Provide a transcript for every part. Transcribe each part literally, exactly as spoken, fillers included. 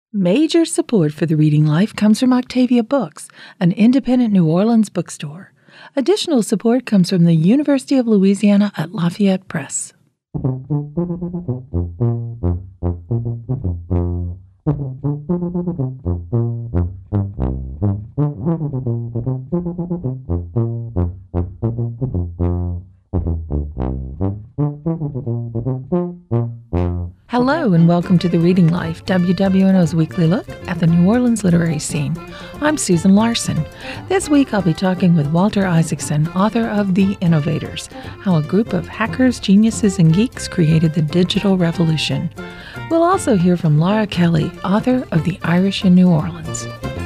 Major support for the Reading Life comes from Octavia Books, an independent New Orleans bookstore. Additional support comes from the University of Louisiana at Lafayette Press. Hello and welcome to The Reading Life, W W N O's weekly look at the New Orleans literary scene. I'm Susan Larson. This week I'll be talking with Walter Isaacson, author of The Innovators, How a Group of Hackers, Geniuses, and Geeks Created the Digital Revolution. We'll also hear from Laura Kelly, author of The Irish in New Orleans.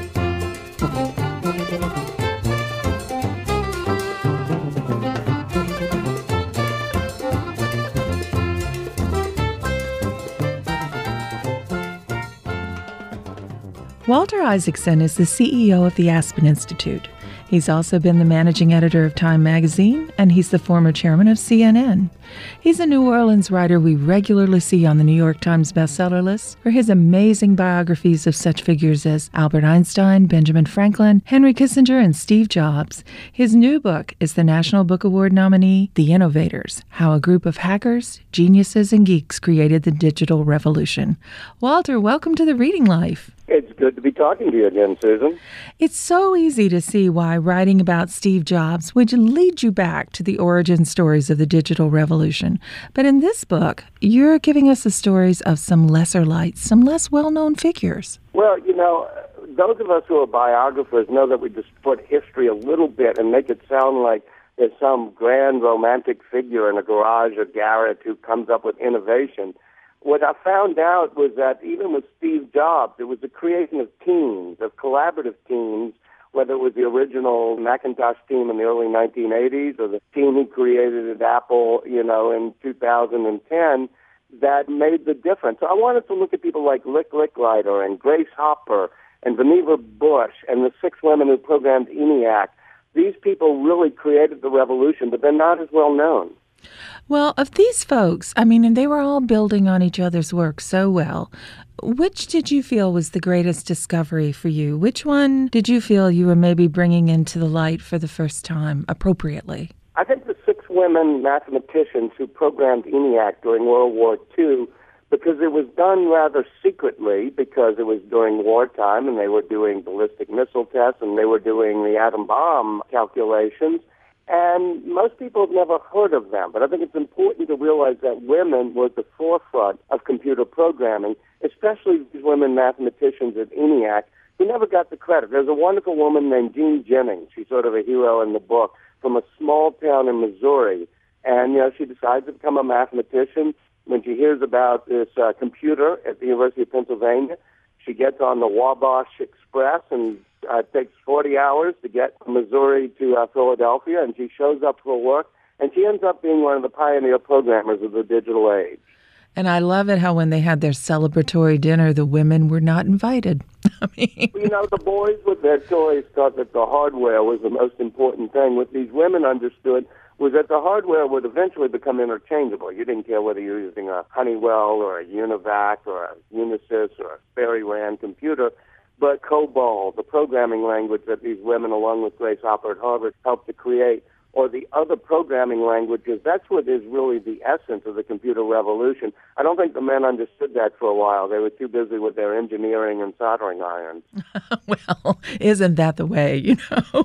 Walter Isaacson is the C E O of the Aspen Institute. He's also been the managing editor of Time magazine, and he's the former chairman of C N N. He's a New Orleans writer we regularly see on the New York Times bestseller list for his amazing biographies of such figures as Albert Einstein, Benjamin Franklin, Henry Kissinger, and Steve Jobs. His new book is the National Book Award nominee, The Innovators, How a Group of Hackers, Geniuses, and Geeks Created the Digital Revolution. Walter, welcome to The Reading Life. It's good to be talking to you again, Susan. It's so easy to see why writing about Steve Jobs would lead you back to the origin stories of the digital revolution. But in this book, you're giving us the stories of some lesser lights, some less well-known figures. Well, you know, those of us who are biographers know that we distort history a little bit and make it sound like there's some grand romantic figure in a garage or garret who comes up with innovation. What I found out was that even with Steve Jobs, it was the creation of teams, of collaborative teams, whether it was the original Macintosh team in the early nineteen eighties or the team he created at Apple, you know, in two thousand ten, that made the difference. So I wanted to look at people like Lick Licklider and Grace Hopper and Vannevar Bush and the six women who programmed ENIAC. These people really created the revolution, but they're not as well known. Well, of these folks, I mean, and they were all building on each other's work so well, which did you feel was the greatest discovery for you? Which one did you feel you were maybe bringing into the light for the first time appropriately? I think the six women mathematicians who programmed ENIAC during World War Two, because it was done rather secretly, because it was during wartime and they were doing ballistic missile tests and they were doing the atom bomb calculations. And most people have never heard of them, but I think it's important to realize that women were at the forefront of computer programming, especially these women mathematicians at ENIAC who never got the credit. There's a wonderful woman named Jean Jennings. She's sort of a hero in the book, from a small town in Missouri. And, you know, she decides to become a mathematician. When she hears about this uh, computer at the University of Pennsylvania, she gets on the Wabash Express and uh, it takes forty hours to get from Missouri to uh, Philadelphia, and she shows up for work, and she ends up being one of the pioneer programmers of the digital age. And I love it how when they had their celebratory dinner, the women were not invited. I mean, you know, the boys with their toys thought that the hardware was the most important thing. What these women understood was that the hardware would eventually become interchangeable. You didn't care whether you were using a Honeywell or a Univac or a Unisys or a Sperry Rand computer, but COBOL, the programming language that these women, along with Grace Hopper at Harvard, helped to create, or the other programming languages, that's what is really the essence of the computer revolution. I don't think the men understood that for a while. They were too busy with their engineering and soldering irons. Well, isn't that the way, you know?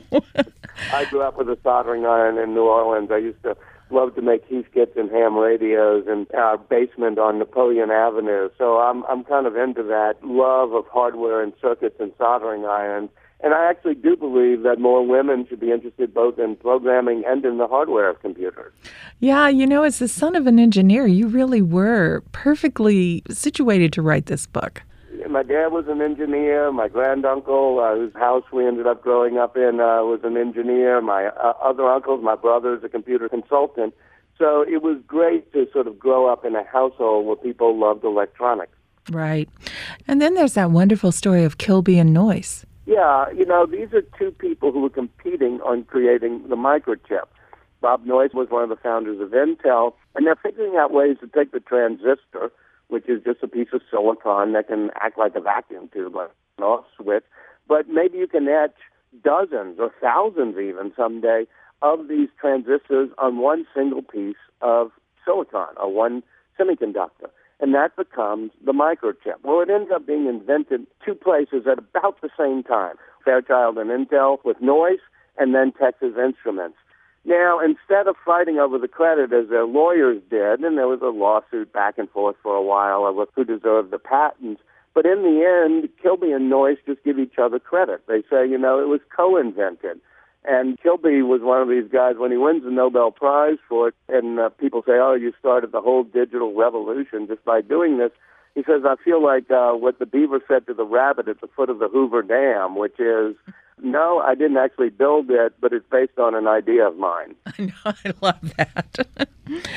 I grew up with a soldering iron in New Orleans. I used to love to make Heathkits and ham radios in our basement on Napoleon Avenue. So I'm I'm kind of into that love of hardware and circuits and soldering irons. And I actually do believe that more women should be interested both in programming and in the hardware of computers. Yeah, you know, as the son of an engineer, you really were perfectly situated to write this book. My dad was an engineer. My granduncle, uh, whose house we ended up growing up in, uh, was an engineer. My uh, other uncles, my brother is a computer consultant. So it was great to sort of grow up in a household where people loved electronics. Right. And then there's that wonderful story of Kilby and Noyce. Yeah, you know, these are two people who were competing on creating the microchip. Bob Noyce was one of the founders of Intel, and they're figuring out ways to take the transistor, which is just a piece of silicon that can act like a vacuum tube, like an off switch. But maybe you can etch dozens or thousands even someday of these transistors on one single piece of silicon or one semiconductor. And that becomes the microchip. Well, it ends up being invented two places at about the same time, Fairchild and Intel with Noyce, and then Texas Instruments. Now, instead of fighting over the credit as their lawyers did, and there was a lawsuit back and forth for a while over who deserved the patents, but in the end, Kilby and Noyce just give each other credit. They say, you know, it was co-invented. And Kilby was one of these guys, when he wins the Nobel Prize for it, and uh, people say, oh, you started the whole digital revolution just by doing this. He says, I feel like uh, what the beaver said to the rabbit at the foot of the Hoover Dam, which is, no, I didn't actually build it, but it's based on an idea of mine. I know, I love that.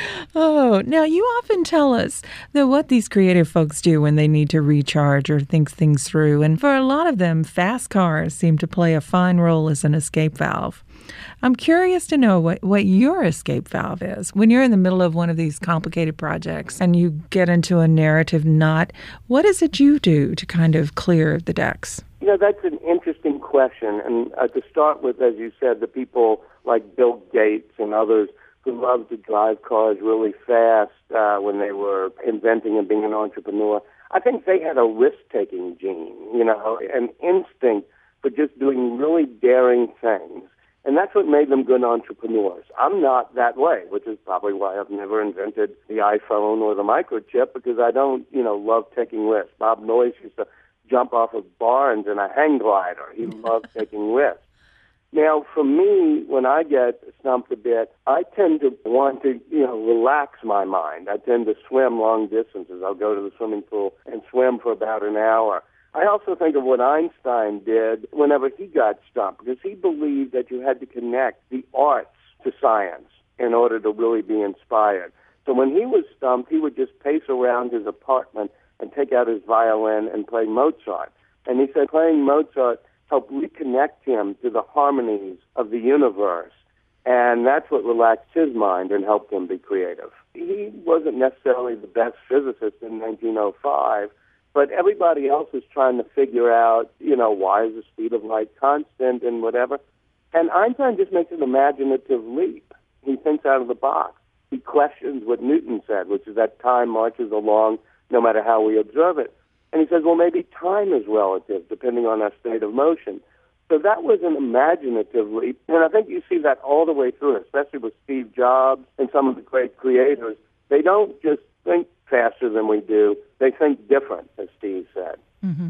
Oh, now you often tell us that what these creative folks do when they need to recharge or think things through, and for a lot of them, fast cars seem to play a fine role as an escape valve. I'm curious to know what, what your escape valve is. When you're in the middle of one of these complicated projects and you get into a narrative knot, what is it you do to kind of clear the decks? You know, that's an interesting question. And uh, to start with, as you said, the people like Bill Gates and others who loved to drive cars really fast uh, when they were inventing and being an entrepreneur, I think they had a risk-taking gene, you know, an instinct for just doing really daring things. And that's what made them good entrepreneurs. I'm not that way, which is probably why I've never invented the iPhone or the microchip, because I don't, you know, love taking risks. Bob Noyce used to jump off of barns in a hang glider. He loved taking risks. Now, for me, when I get stumped a bit, I tend to want to, you know, relax my mind. I tend to swim long distances. I'll go to the swimming pool and swim for about an hour. I also think of what Einstein did whenever he got stumped, because he believed that you had to connect the arts to science in order to really be inspired. So when he was stumped, he would just pace around his apartment and take out his violin and play Mozart. And he said playing Mozart helped reconnect him to the harmonies of the universe. And that's what relaxed his mind and helped him be creative. He wasn't necessarily the best physicist in nineteen oh five, but everybody else is trying to figure out, you know, why is the speed of light constant and whatever. And Einstein just makes an imaginative leap. He thinks out of the box. He questions what Newton said, which is that time marches along no matter how we observe it. And he says, well, maybe time is relative, depending on our state of motion. So that was an imaginative leap. And I think you see that all the way through, especially with Steve Jobs and some of the great creators. They don't just think faster than we do. They think different, as Steve said. Mm-hmm.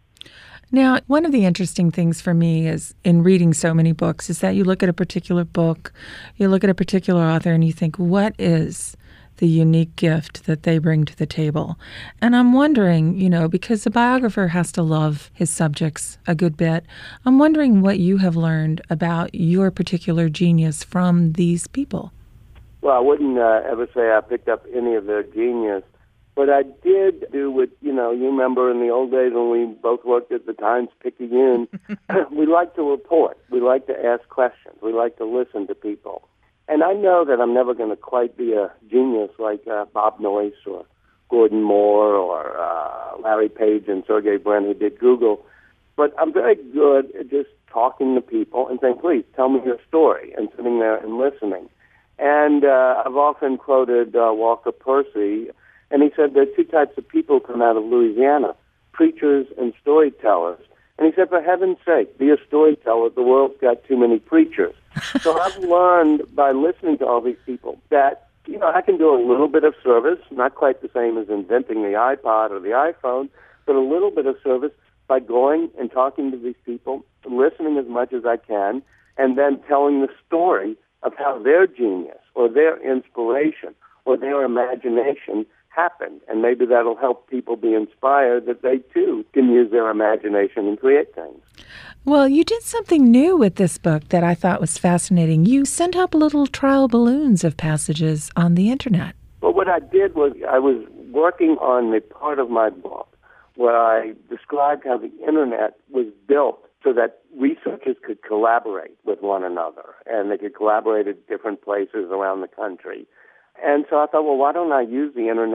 Now, one of the interesting things for me is in reading so many books is that you look at a particular book, you look at a particular author, and you think, what is the unique gift that they bring to the table? And I'm wondering, you know, because the biographer has to love his subjects a good bit, I'm wondering what you have learned about your particular genius from these people. Well, I wouldn't uh, ever say I picked up any of their genius, but I did do what, you know, you remember in the old days when we both worked at the Times-Picayune, we like to report, we like to ask questions, we like to listen to people. And I know that I'm never going to quite be a genius like uh, Bob Noyce or Gordon Moore or uh, Larry Page and Sergey Brin who did Google, but I'm very good at just talking to people and saying, please, tell me your story, and sitting there and listening. And uh, I've often quoted uh, Walker Percy, and he said there are two types of people come out of Louisiana, preachers and storytellers. And he said, for heaven's sake, be a storyteller. The world's got too many preachers. So I've learned by listening to all these people that, you know, I can do a little bit of service, not quite the same as inventing the iPod or the iPhone, but a little bit of service by going and talking to these people, listening as much as I can, and then telling the story of how their genius or their inspiration or their imagination happened. And maybe that'll help people be inspired that they, too, can use their imagination and create things. Well, you did something new with this book that I thought was fascinating. You sent up little trial balloons of passages on the Internet. Well, what I did was I was working on the part of my book where I described how the Internet was built so that researchers could collaborate with one another, and they could collaborate at different places around the country. And so I thought, well, why don't I use the Internet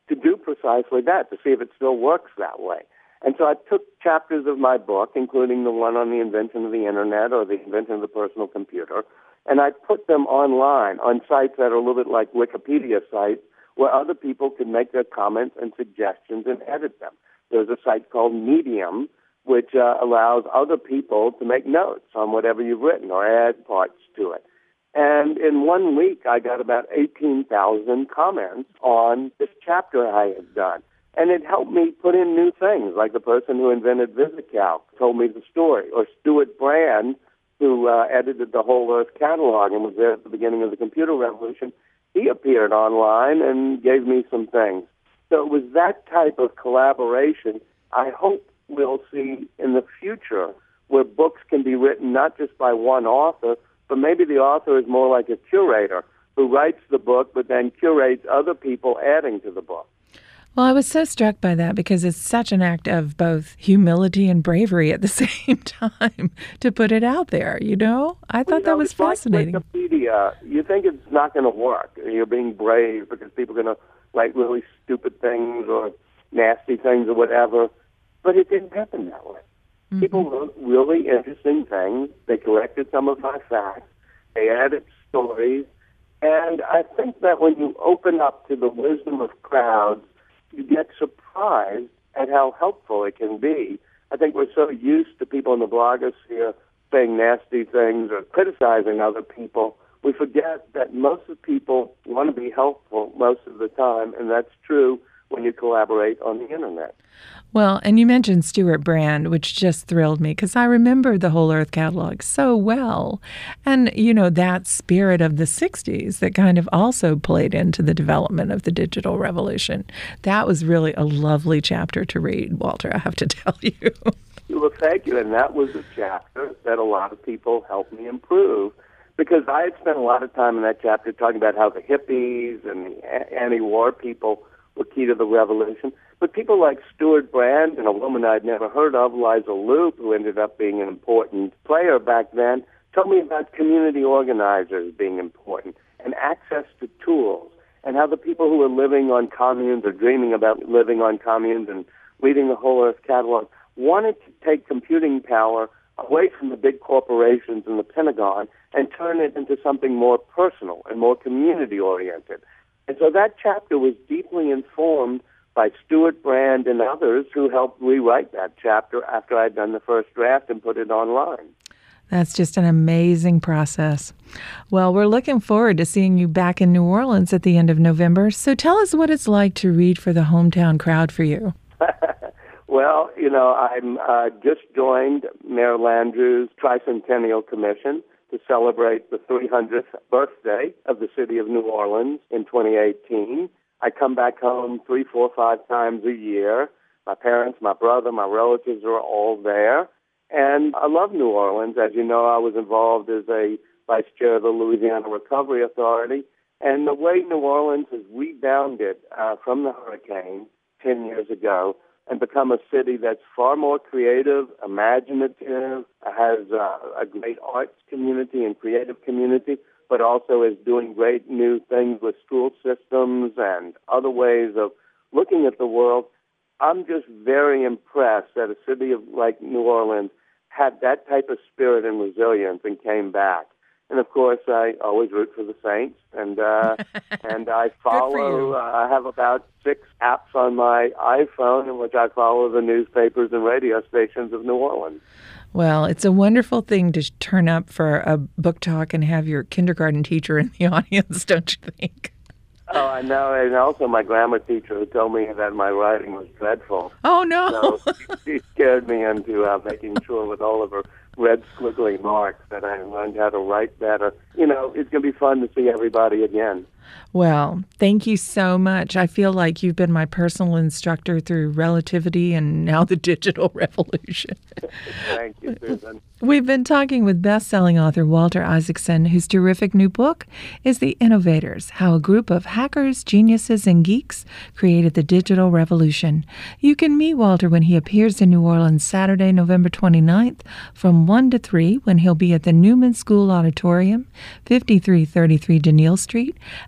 to do precisely that, to see if it still works that way. And so I took chapters of my book, including the one on the invention of the Internet or the invention of the personal computer, and I put them online on sites that are a little bit like Wikipedia sites where other people can make their comments and suggestions and edit them. There's a site called Medium, which uh, allows other people to make notes on whatever you've written or add parts to it. And in one week, I got about eighteen thousand comments on this chapter I had done. And it helped me put in new things, like the person who invented VisiCalc told me the story, or Stuart Brand, who uh, edited the Whole Earth catalog and was there at the beginning of the computer revolution. He appeared online and gave me some things. So it was that type of collaboration I hope we'll see in the future, where books can be written not just by one author, but maybe the author is more like a curator who writes the book but then curates other people adding to the book. Well, I was so struck by that because it's such an act of both humility and bravery at the same time to put it out there, you know? I thought well, you know, that was fascinating. Like Wikipedia, you think it's not going to work. You're being brave because people are going to write really stupid things or nasty things or whatever. But it didn't happen that way. Mm-hmm. People wrote really interesting things. They corrected some of my facts. They added stories. And I think that when you open up to the wisdom of crowds, you get surprised at how helpful it can be. I think we're so used to people in the blogosphere saying nasty things or criticizing other people, we forget that most of the people want to be helpful most of the time, and that's true when you collaborate on the Internet. Well, and you mentioned Stuart Brand, which just thrilled me because I remember the Whole Earth catalog so well. And, you know, that spirit of the sixties that kind of also played into the development of the digital revolution. That was really a lovely chapter to read, Walter, I have to tell you. Well, thank you. And that was a chapter that a lot of people helped me improve, because I had spent a lot of time in that chapter talking about how the hippies and the anti-war people were key to the revolution. But people like Stuart Brand and a woman I'd never heard of, Liza Loop, who ended up being an important player back then, told me about community organizers being important and access to tools, and how the people who were living on communes or dreaming about living on communes and reading the Whole Earth catalog wanted to take computing power away from the big corporations and the Pentagon and turn it into something more personal and more community-oriented. And so that chapter was deeply informed by Stuart Brand and others who helped rewrite that chapter after I'd done the first draft and put it online. That's just an amazing process. Well, we're looking forward to seeing you back in New Orleans at the end of November. So tell us what it's like to read for the hometown crowd for you. Well, you know, I'm uh, just joined Mayor Landrieu's Tricentennial Commission to celebrate the three hundredth birthday of the city of New Orleans in twenty eighteen. I come back home three, four, five times a year. My parents, my brother, my relatives are all there. And I love New Orleans. As you know, I was involved as a vice chair of the Louisiana Recovery Authority. And the way New Orleans has rebounded uh, from the hurricane ten years ago and become a city that's far more creative, imaginative, has uh, a great arts community and creative community, but also is doing great new things with school systems and other ways of looking at the world. I'm just very impressed that a city of, like New Orleans had that type of spirit and resilience and came back. And, of course, I always root for the Saints, and uh, and I follow, uh, I have about six apps on my iPhone in which I follow the newspapers and radio stations of New Orleans. Well, it's a wonderful thing to turn up for a book talk and have your kindergarten teacher in the audience, don't you think? Oh, I know. And also my grammar teacher who told me that my writing was dreadful. Oh, no. So she scared me into uh, making sure with all of her red squiggly marks that I learned how to write better. You know, it's going to be fun to see everybody again. Well, thank you so much. I feel like you've been my personal instructor through relativity and now the digital revolution. Thank you, Susan. We've been talking with best-selling author Walter Isaacson, whose terrific new book is The Innovators, How a Group of Hackers, Geniuses, and Geeks Created the Digital Revolution. You can meet Walter when he appears in New Orleans Saturday, November twenty-ninth from one to three, when he'll be at the Newman School Auditorium, fifty-three thirty-three Daniil Street,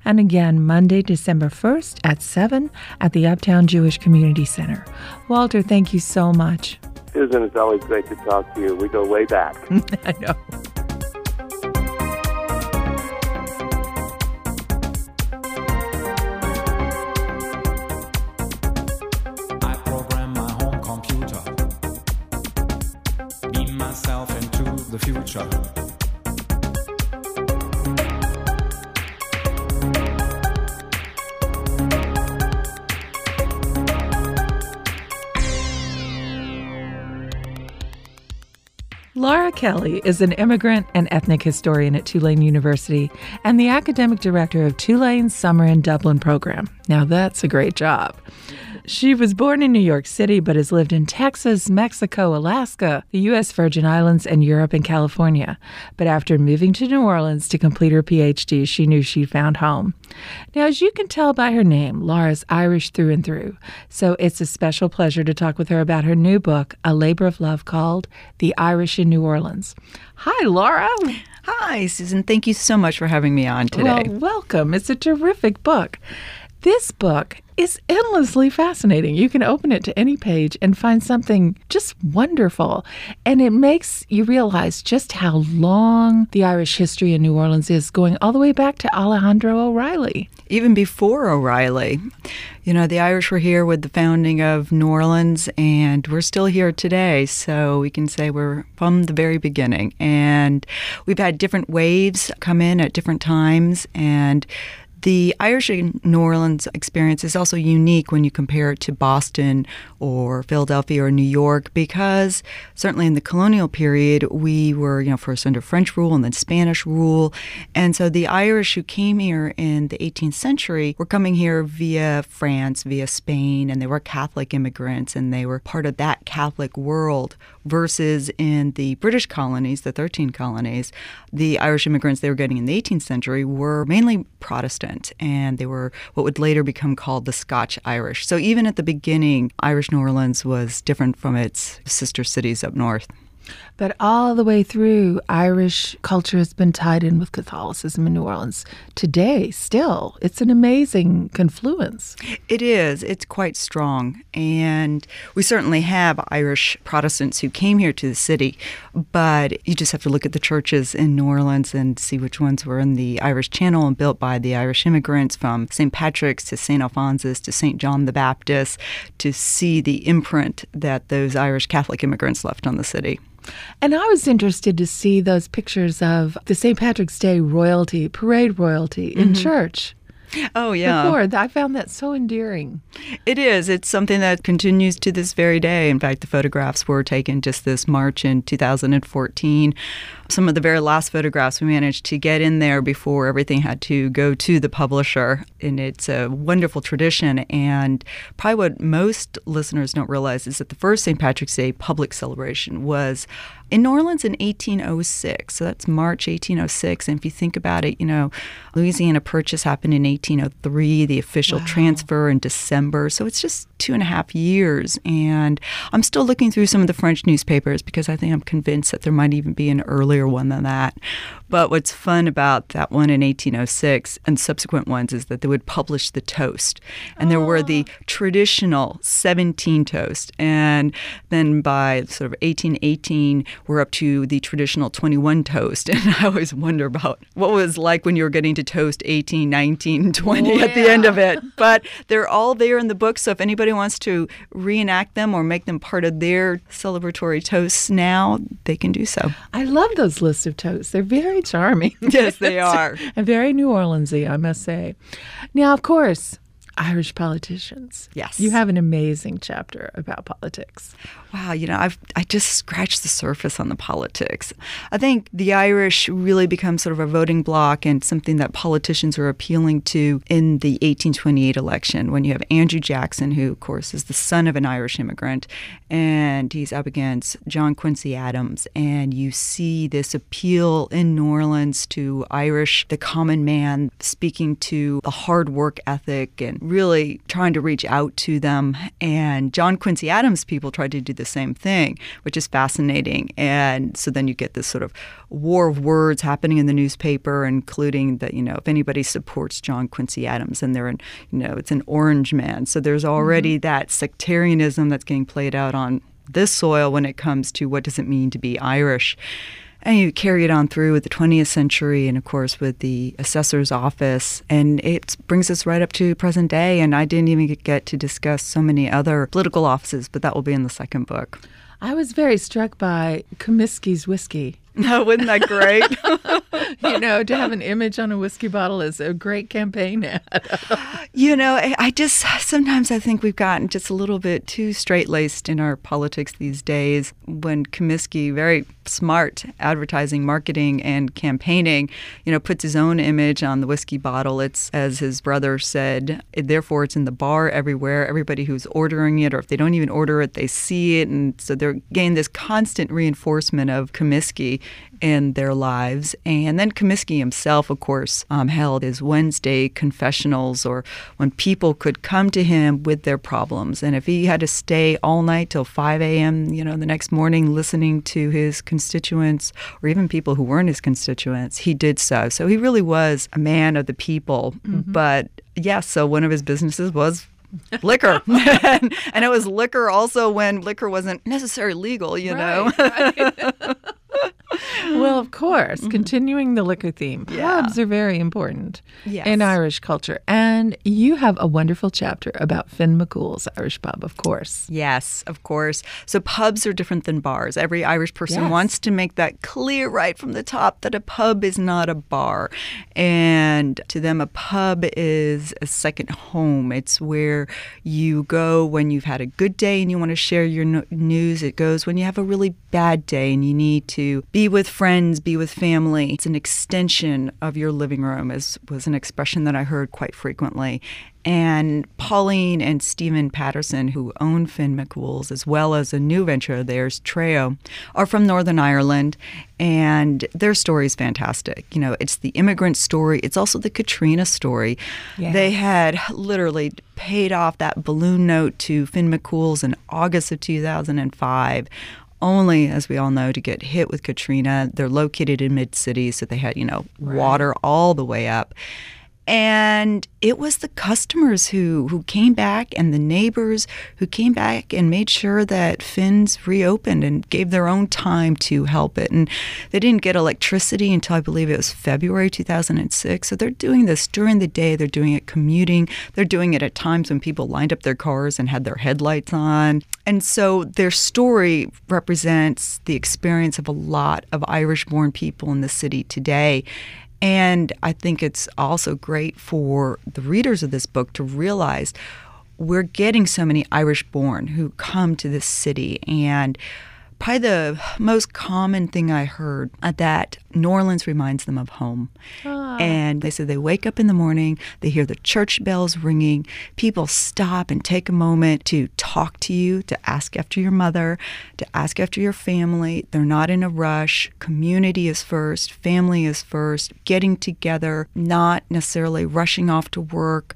and again Monday, December first at seven at the Uptown Jewish Community Center. Walter, thank you so much. Susan, it's always great to talk to you. We go way back. I know. The future. Laura Kelly is an immigrant and ethnic historian at Tulane University and the academic director of Tulane's Summer in Dublin program. Now that's a great job. She was born in New York City, but has lived in Texas, Mexico, Alaska, the U S Virgin Islands, and Europe and California. But after moving to New Orleans to complete her P H D, she knew she'd found home. Now, as you can tell by her name, Laura's Irish through and through. So it's a special pleasure to talk with her about her new book, A Labor of Love, called The Irish in New Orleans. Hi, Laura. Hi, Susan. Thank you so much for having me on today. Well, welcome. It's a terrific book. This book is endlessly fascinating. You can open it to any page and find something just wonderful. And it makes you realize just how long the Irish history in New Orleans is, going all the way back to Alejandro O'Reilly. Even before O'Reilly. You know, the Irish were here with the founding of New Orleans, and we're still here today. So we can say we're from the very beginning. And we've had different waves come in at different times, and the Irish in New Orleans experience is also unique when you compare it to Boston or Philadelphia or New York, because certainly in the colonial period, we were, you know, first under French rule and then Spanish rule. And so the Irish who came here in the eighteenth century were coming here via France, via Spain, and they were Catholic immigrants, and they were part of that Catholic world, versus in the British colonies, the thirteen colonies, the Irish immigrants they were getting in the eighteenth century were mainly Protestant, and they were what would later become called the Scotch Irish. So even at the beginning, Irish New Orleans was different from its sister cities up north. But all the way through, Irish culture has been tied in with Catholicism in New Orleans. Today, still, it's an amazing confluence. It is. It's quite strong. And we certainly have Irish Protestants who came here to the city, but you just have to look at the churches in New Orleans and see which ones were in the Irish Channel and built by the Irish immigrants, from Saint Patrick's to Saint Alphonsus to Saint John the Baptist, to see the imprint that those Irish Catholic immigrants left on the city. And I was interested to see those pictures of the Saint Patrick's Day royalty, parade royalty in Mm-hmm. church. Oh, yeah. Before, I found that so endearing. It is. It's something that continues to this very day. In fact, the photographs were taken just this March in two thousand fourteen. Some of the very last photographs we managed to get in there before everything had to go to the publisher. And it's a wonderful tradition. And probably what most listeners don't realize is that the first Saint Patrick's Day public celebration was in New Orleans in eighteen oh six. So that's March eighteen oh six. And if you think about it, you know, Louisiana Purchase happened in eighteen oh three, the official Wow. transfer in December. So it's just two and a half years. And I'm still looking through some of the French newspapers because I think I'm convinced that there might even be an earlier one than that. But what's fun about that one in eighteen oh six and subsequent ones is that they would publish the toast. And there were the traditional seventeen toasts. And then by sort of eighteen eighteen, we're up to the traditional twenty-one toast. And I always wonder about what it was like when you were getting to toast eighteen, nineteen, twenty at the end of it. But they're all there in the book. So if anybody wants to reenact them or make them part of their celebratory toasts now, they can do so. I love those lists of toasts. They're very charming. Yes, they are. And very New Orleans-y, I must say. Now, of course, Irish politicians. Yes. You have an amazing chapter about politics. Wow, you know, I've I just scratched the surface on the politics. I think the Irish really become sort of a voting bloc and something that politicians are appealing to in the eighteen twenty-eight election, when you have Andrew Jackson, who, of course, is the son of an Irish immigrant, and he's up against John Quincy Adams. And you see this appeal in New Orleans to Irish, the common man, speaking to the hard work ethic and really trying to reach out to them. And John Quincy Adams' people tried to do the same thing, which is fascinating. And so then you get this sort of war of words happening in the newspaper, including that, you know, if anybody supports John Quincy Adams, and they're, an, you know, it's an orange man. So there's already mm-hmm. that sectarianism that's getting played out on this soil when it comes to what does it mean to be Irish. And you carry it on through with the twentieth century and, of course, with the assessor's office. And it brings us right up to present day. And I didn't even get to discuss so many other political offices, but that will be in the second book. I was very struck by Comiskey's whiskey. No, wasn't that great? You know, to have an image on a whiskey bottle is a great campaign ad. You know, I just, sometimes I think we've gotten just a little bit too straight-laced in our politics these days. When Comiskey, very smart advertising, marketing, and campaigning, you know, puts his own image on the whiskey bottle. It's, as his brother said, therefore it's in the bar everywhere. Everybody who's ordering it, or if they don't even order it, they see it. And so they're getting this constant reinforcement of Comiskey in their lives. And then Comiskey himself, of course, um, held his Wednesday confessionals, or when people could come to him with their problems. And if he had to stay all night till five a.m., you know, the next morning listening to his constituents, or even people who weren't his constituents, he did so. So he really was a man of the people. Mm-hmm. But yes, yeah, so one of his businesses was liquor. and, and it was liquor also when liquor wasn't necessarily legal, you right, know. Right. Well, of course, mm-hmm. continuing the liquor theme, yeah. pubs are very important yes. in Irish culture. And you have a wonderful chapter about Finn McCool's Irish Pub, of course. Yes, of course. So pubs are different than bars. Every Irish person yes. wants to make that clear right from the top that a pub is not a bar. And to them, a pub is a second home. It's where you go when you've had a good day and you want to share your no- news. It goes when you have a really bad day and you need to be with friends, be with family. It's an extension of your living room, as was an expression that I heard quite frequently. And Pauline and Stephen Patterson, who own Finn McCool's, as well as a new venture of theirs, Treo, are from Northern Ireland, and their story is fantastic. You know, it's the immigrant story. It's also the Katrina story. Yes. They had literally paid off that balloon note to Finn McCool's in August of two thousand five, only, as we all know, to get hit with Katrina. They're located in mid-city, so they had, you know, right. water all the way up. And it was the customers who, who came back and the neighbors who came back and made sure that Finn's reopened and gave their own time to help it. And they didn't get electricity until I believe it was February two thousand six. So they're doing this during the day. They're doing it commuting. They're doing it at times when people lined up their cars and had their headlights on. And so their story represents the experience of a lot of Irish-born people in the city today. And I think it's also great for the readers of this book to realize we're getting so many Irish-born who come to this city. And probably the most common thing I heard uh, that New Orleans reminds them of home. Ah. And they said they wake up in the morning, they hear the church bells ringing, people stop and take a moment to talk to you, to ask after your mother, to ask after your family. They're not in a rush. Community is first, family is first, getting together, not necessarily rushing off to work.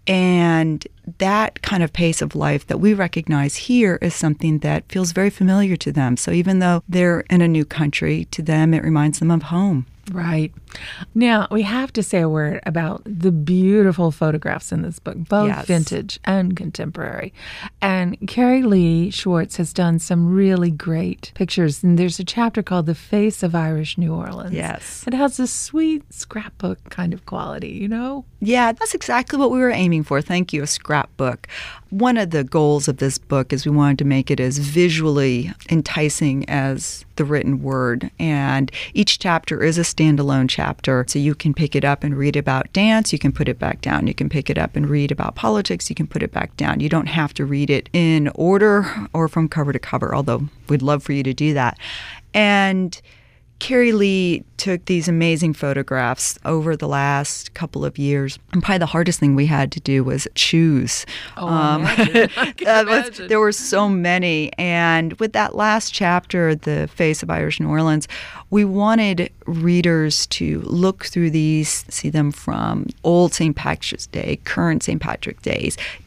And that kind of pace of life that we recognize here is something that feels very familiar to them. So even though they're in a new country, to them it reminds them of home. Right. Now, we have to say a word about the beautiful photographs in this book, both Yes. vintage and contemporary. And Carrie Lee Schwartz has done some really great pictures. And there's a chapter called The Face of Irish New Orleans. Yes. It has a sweet scrapbook kind of quality, you know? Yeah, that's exactly what we were aiming for. Thank you, a scrapbook. One of the goals of this book is we wanted to make it as visually enticing as the written word. And each chapter is a standalone chapter. So you can pick it up and read about dance. You can put it back down. You can pick it up and read about politics. You can put it back down. You don't have to read it in order or from cover to cover, although we'd love for you to do that. And Carrie Lee took these amazing photographs over the last couple of years. And probably the hardest thing we had to do was choose. Oh, um, imagine. I can that was, imagine. there were so many. And with that last chapter, The Face of Irish New Orleans, we wanted readers to look through these, see them from old Saint Patrick's Day, current Saint Patrick's Days,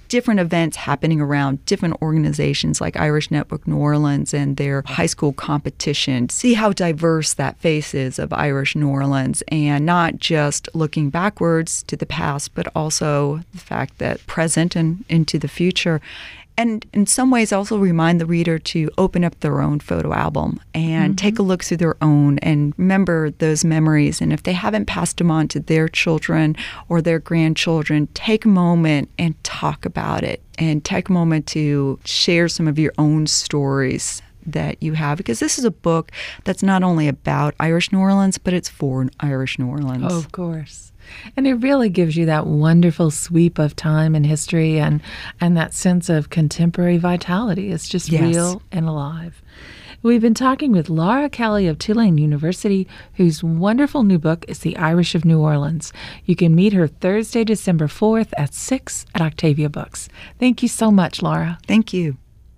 different events happening around different organizations like Irish Network New Orleans and their high school competition. See how diverse that face is of Irish New Orleans, and not just looking backwards to the past, but also the fact that present and into the future. And in some ways also remind the reader to open up their own photo album and mm-hmm. take a look through their own and remember those memories. And if they haven't passed them on to their children or their grandchildren, take a moment and talk about it, and take a moment to share some of your own stories that you have, because this is a book that's not only about Irish New Orleans, but it's for Irish New Orleans. Oh, of course. And it really gives you that wonderful sweep of time and history and, and that sense of contemporary vitality. It's just yes. real and alive. We've been talking with Laura Kelly of Tulane University, whose wonderful new book is The Irish of New Orleans. You can meet her Thursday, December fourth at six at Octavia Books. Thank you so much, Laura. Thank you.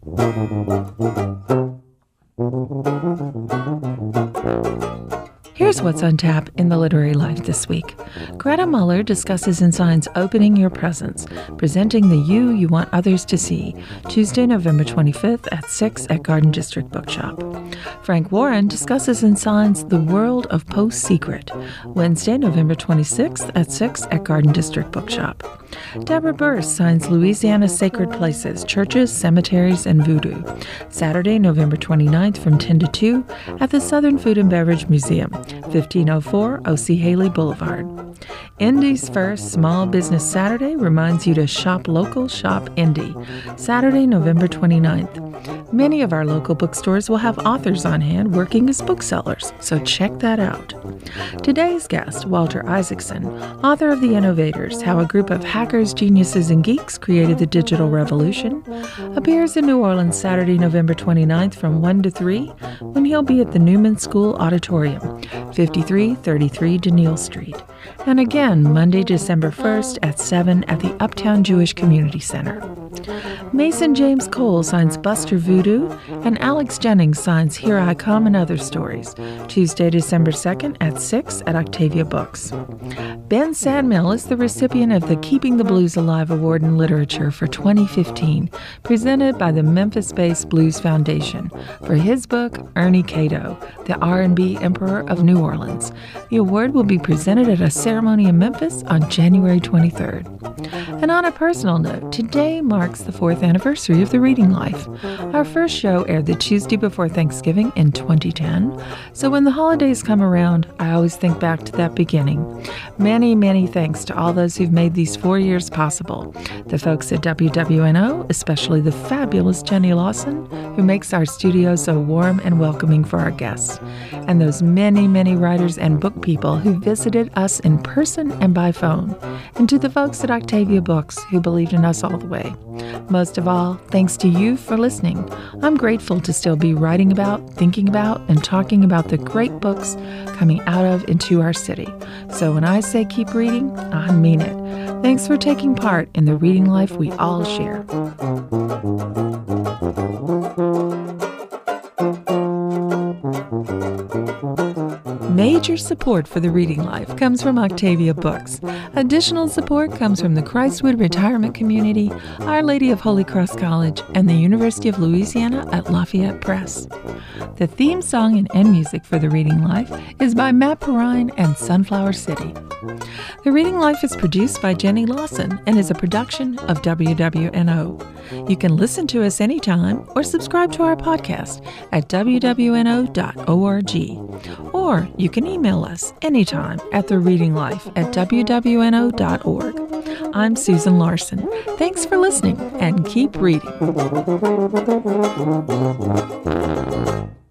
Here's what's on tap in the literary life this week. Greta Muller discusses Ensign's Opening Your Presence, presenting the you you want others to see, Tuesday, November twenty-fifth at six at Garden District Bookshop. Frank Warren discusses Ensign's The World of Post-Secret, Wednesday, November twenty-sixth at six at Garden District Bookshop. Deborah Burse signs Louisiana Sacred Places, Churches, Cemeteries, and Voodoo, Saturday, November twenty-ninth from ten to two at the Southern Food and Beverage Museum, fifteen oh four O C Haley Boulevard. Indy's first Small Business Saturday reminds you to shop local, shop indie, Saturday, November twenty-ninth. Many of our local bookstores will have authors on hand working as booksellers, so check that out. Today's guest, Walter Isaacson, author of The Innovators, How a Group of Hackers, Geniuses, and Geeks Created the Digital Revolution, appears in New Orleans Saturday, November twenty-ninth from one to three, when he'll be at the Newman School Auditorium, fifty-three thirty-three Denille Street, and again Monday, December first at seven at the Uptown Jewish Community Center. Mason James Cole signs Buster Voodoo, and Alex Jennings signs Here I Come and Other Stories, Tuesday, December second at six at Octavia Books. Ben Sandmill is the recipient of the Keeping the Blues Alive Award in Literature for twenty fifteen, presented by the Memphis-based Blues Foundation, for his book, Ernie Cato, the R and B Emperor of New Orleans. The award will be presented at a ceremony in Memphis on January twenty-third. And on a personal note, today marks the fourth anniversary of The Reading Life. Our first show aired the Tuesday before Thanksgiving in twenty ten, so when the holidays come around, I always think back to that beginning. Many, many thanks to all those who've made these four years possible. The folks at W W N O, especially the fabulous Jenny Lawson, who makes our studio so warm and welcoming for our guests. And those many, many writers and book people who visited us in person and by phone. And to the folks at Octavia Books who believed in us all the way. Most of all, thanks to you for listening. I'm grateful to still be writing about, thinking about, and talking about the great books coming out of and to our city. So when I say keep reading, I mean it. Thanks for taking part in the reading life we all share. Major support for The Reading Life comes from Octavia Books. Additional support comes from the Christwood Retirement Community, Our Lady of Holy Cross College, and the University of Louisiana at Lafayette Press. The theme song and end music for The Reading Life is by Matt Perrine and Sunflower City. The Reading Life is produced by Jenny Lawson and is a production of W W N O. You can listen to us anytime or subscribe to our podcast at w w n o dot org. Or you can email us anytime at the reading life at w w n o dot org. I'm Susan Larson. Thanks for listening and keep reading.